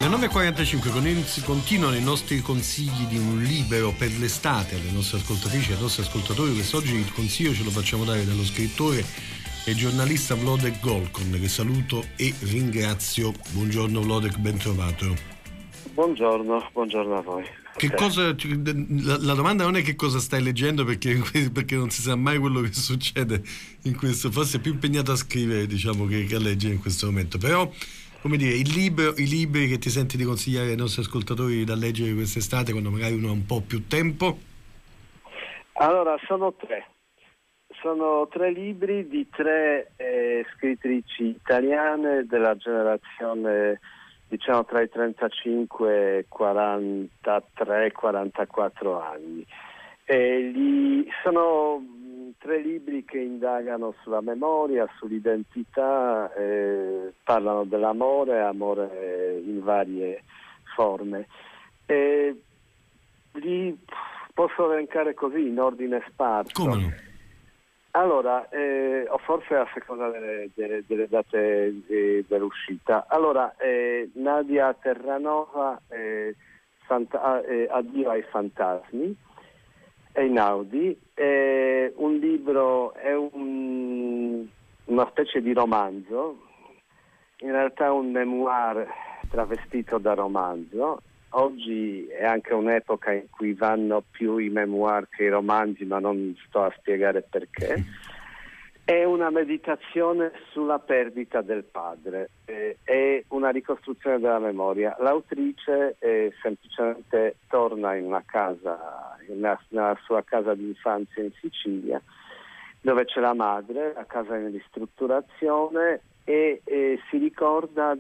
19.45 continuano i nostri consigli di un libro per l'estate alle nostre ascoltatrici e ai nostri ascoltatori. Quest'oggi il consiglio ce lo facciamo dare dallo scrittore e giornalista Wlodek Golkon, che saluto e ringrazio. Buongiorno Wlodek, ben trovato. Buongiorno a voi. Che cosa, la domanda non è che cosa stai leggendo, perché non si sa mai quello che succede in questo, forse è più impegnato a scrivere, diciamo, che a leggere in questo momento, però come dire, i libri che ti senti di consigliare ai nostri ascoltatori da leggere quest'estate, quando magari uno ha un po' più tempo? Allora, sono tre libri di tre scrittrici italiane della generazione, diciamo, tra i 35 e i 43-44 anni. Sono tre libri che indagano sulla memoria, sull'identità, parlano dell'amore, amore in varie forme. Li posso elencare così, in ordine sparso. Come no? Allora, o forse a seconda delle date dell'uscita. Allora, Nadia Terranova, Addio ai fantasmi, Einaudi. Un libro, è una specie di romanzo, in realtà è un memoir travestito da romanzo. Oggi è anche un'epoca in cui vanno più i memoir che i romanzi, ma non sto a spiegare perché. È una meditazione sulla perdita del padre, è una ricostruzione della memoria. L'autrice semplicemente torna in una casa, nella sua casa di infanzia in Sicilia, dove c'è la madre, la casa in ristrutturazione, e si ricorda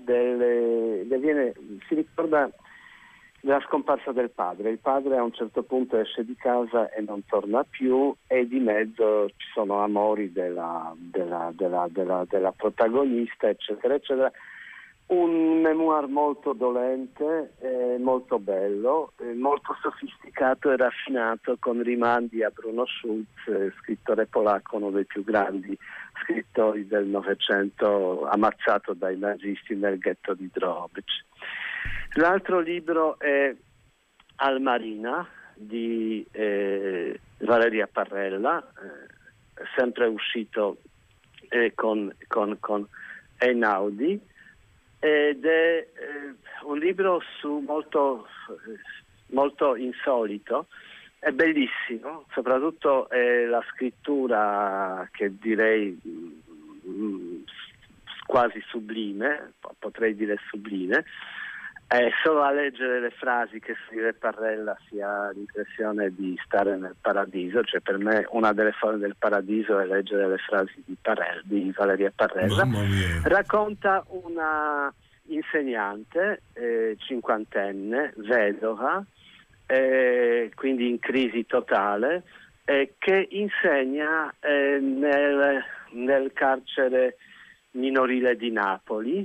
della scomparsa del padre. Il padre a un certo punto esce di casa e non torna più, e di mezzo ci sono amori della protagonista, eccetera eccetera. Un memoir molto dolente, molto bello, molto sofisticato e raffinato, con rimandi a Bruno Schulz, scrittore polacco, uno dei più grandi scrittori del Novecento, ammazzato dai nazisti nel ghetto di Drohobycz. L'altro libro è Almarina di Valeria Parrella, sempre uscito con Einaudi, ed è un libro molto insolito. È bellissimo, soprattutto la scrittura, che direi quasi sublime, potrei dire sublime. Solo a leggere le frasi che scrive Parrella si ha l'impressione di stare nel paradiso. Cioè, per me una delle forme del paradiso è leggere le frasi di Valeria Parrella. Racconta una insegnante cinquantenne, vedova, quindi in crisi totale, che insegna nel carcere minorile di Napoli.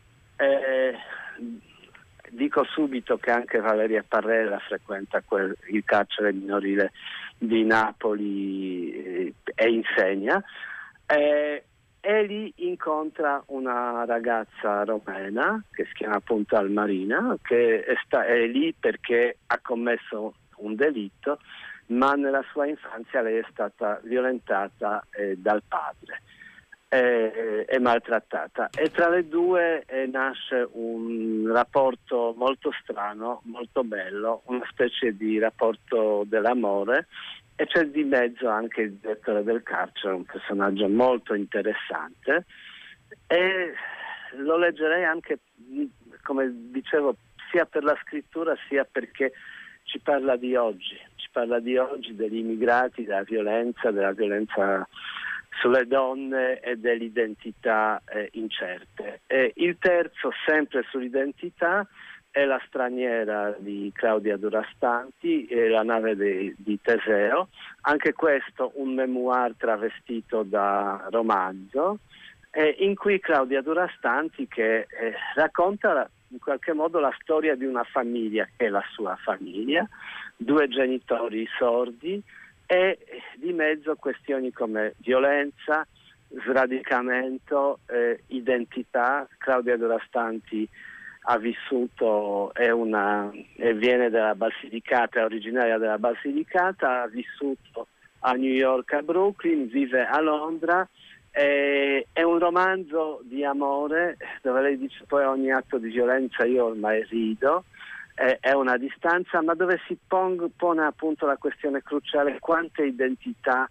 Dico subito che anche Valeria Parrella frequenta il carcere minorile di Napoli e insegna, e lì incontra una ragazza romena che si chiama appunto Almarina, che è lì perché ha commesso un delitto, ma nella sua infanzia lei è stata violentata dal padre e maltrattata, e tra le due nasce un rapporto molto strano, molto bello, una specie di rapporto dell'amore, e c'è di mezzo anche il direttore del carcere, un personaggio molto interessante, e lo leggerei anche, come dicevo, sia per la scrittura sia perché ci parla di oggi, degli immigrati, della violenza sulle donne e delle identità incerte. Il terzo, sempre sull'identità, è La straniera di Claudia Durastanti, La nave di Teseo. Anche questo un memoir travestito da romanzo, in cui Claudia Durastanti che racconta in qualche modo la storia di una famiglia che è la sua famiglia, due genitori sordi, e di mezzo questioni come violenza, sradicamento, identità. Claudia Durastanti ha vissuto, viene dalla Basilicata, è originaria della Basilicata, ha vissuto a New York, a Brooklyn, vive a Londra. È un romanzo di amore dove lei dice poi ogni atto di violenza io ormai rido, è una distanza, ma dove si pone appunto la questione cruciale: quante identità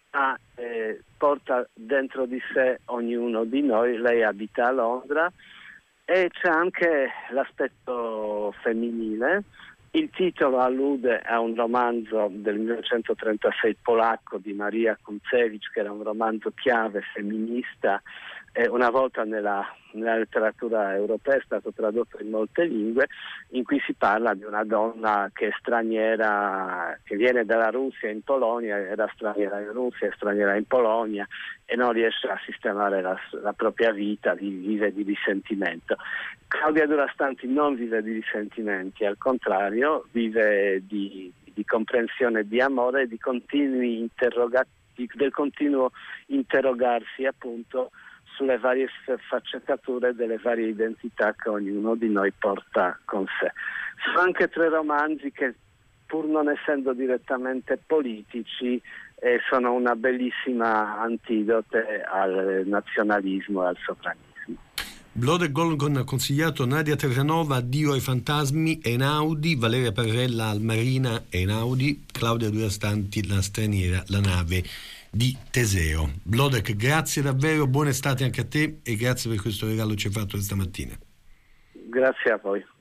porta dentro di sé ognuno di noi. Lei abita a Londra e c'è anche l'aspetto femminile. Il titolo allude a un romanzo del 1936 polacco di Maria Kunцewicz, che era un romanzo chiave femminista, una volta nella letteratura europea è stato tradotto in molte lingue, in cui si parla di una donna che è straniera, che viene dalla Russia in Polonia, era straniera in Russia, è straniera in Polonia e non riesce a sistemare la propria vita, vive di risentimento. Claudia Durastanti non vive di risentimenti, al contrario, vive di comprensione, di amore, di del continuo interrogarsi appunto sulle varie sfaccettature delle varie identità che ognuno di noi porta con sé. Sono anche 3 romanzi che, pur non essendo direttamente politici, sono una bellissima antidote al nazionalismo e al sovranismo. Blood e Gorgon ha consigliato Nadia Terranova, Dio ai fantasmi, Einaudi, Valeria Parrella, Almarina, Einaudi, Claudia Durastanti, La straniera, La nave di Teseo. Blodek, grazie davvero, buona estate anche a te e grazie per questo regalo che ci hai fatto questa mattina. Grazie a voi.